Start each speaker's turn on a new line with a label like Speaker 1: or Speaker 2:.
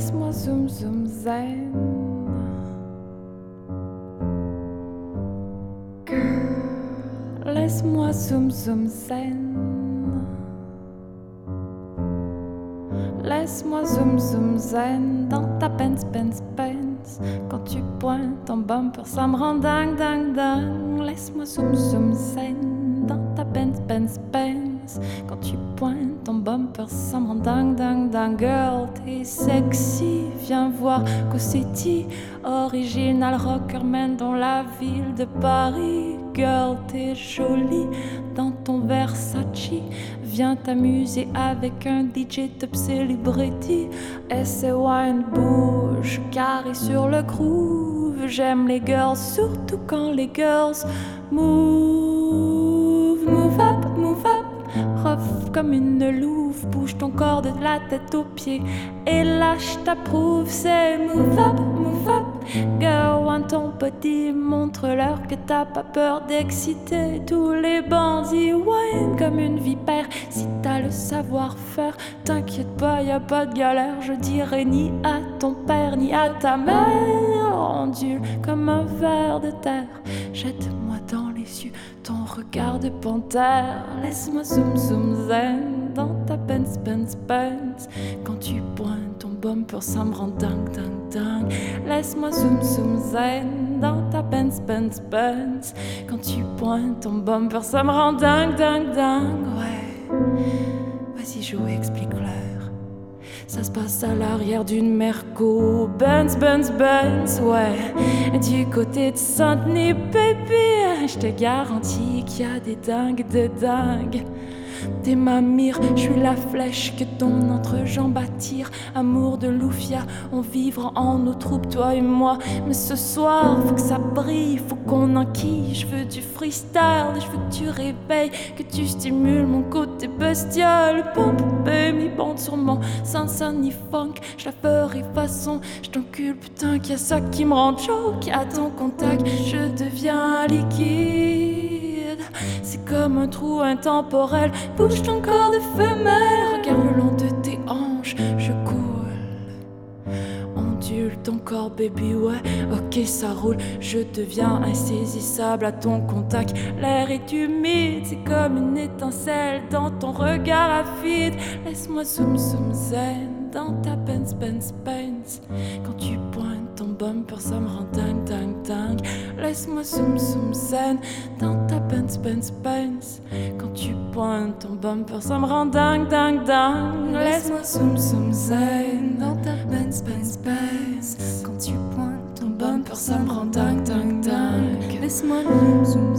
Speaker 1: laisse-moi zoom zoom zen. Girl, laisse-moi zoom zoom zen. Laisse-moi zoom zoom zen dans ta Benz Benz Benz. Quand tu pointes ton bumper, ça me rend dingue dingue dingue. Laisse-moi zoom zoom zen dans ta Benz Benz Benz. Quand tu pointes ton bumper, ça me rend dingue dingue dingue. Girl, t'es sexy, viens voir Cossetti, original rockerman dans la ville de Paris. Girl, t'es jolie dans ton Versace. Viens t'amuser avec un DJ top celebrity. Essaie wine bouge carré sur le groove. J'aime les girls, surtout quand les girls move. Move up, move up. Rough comme une louve. Bouge ton corps de la tête aux pieds. Et là je t'approuve, c'est move up, move up. Girl, want ton body, montre-leur que t'as pas peur d'exciter tous les bandits. Wine comme une vipère, si t'as le savoir-faire, t'inquiète pas, y a pas de galère. Je dirai ni à ton père ni à ta mère. Ondule comme un ver de terre, jette-moi dans les yeux ton regard de panthère. Laisse-moi zoom zoom zen dans ta Benz Benz Benz. Quand tu pointes ton bumper, ça me rend dingue dingue dingue. Laisse-moi zoom zoom zen dans ta Benz Benz Benz. Quand tu pointes ton bumper, ça me rend dingue dingue dingue. Ouais, vas-y joue, explique-leur. Ça se passe à l'arrière d'une Merco, Benz, Benz, Benz, ouais. Du côté de Saint-Denis, baby, je te garantis qu'il y a des dingues de dingues. T'es ma mire, je suis la flèche que ton entrejambe attire. Amour de Loufia, on vivra en nos troupes, toi et moi. Mais ce soir, faut que ça brille, faut qu'on enquille. Je veux du freestyle, je veux que tu réveilles, que tu stimules mon côté bestial. Pump, baby, bande sur mon Saint-Saint-Ni funk. Je la ferai façon, je t'encule, putain, qu'il y a ça qui me rend choc. À ton contact, je deviens liquide. C'est comme un trou intemporel. Bouge ton corps de femelle, regarde le long de tes hanches, je coule. Ondule ton corps, baby, ouais, ok, ça roule. Je deviens insaisissable à ton contact. L'air est humide, c'est comme une étincelle dans ton regard avide. Laisse-moi zoom zoom zen dans ta Benz Benz Benz. Quand tu pointes ton bumper, ça me rend dingue dingue dingue. Laisse-moi zoom zoom zen dans ta Benz Benz Benz. Quand tu pointes ton bumper, ça me rend dingue dingue dingue. Laisse-moi zoom zoom zen dans ta Benz Benz Benz. Quand tu pointes ton bumper, ça me rend dingue dingue dingue. Laisse-moi zoom zoom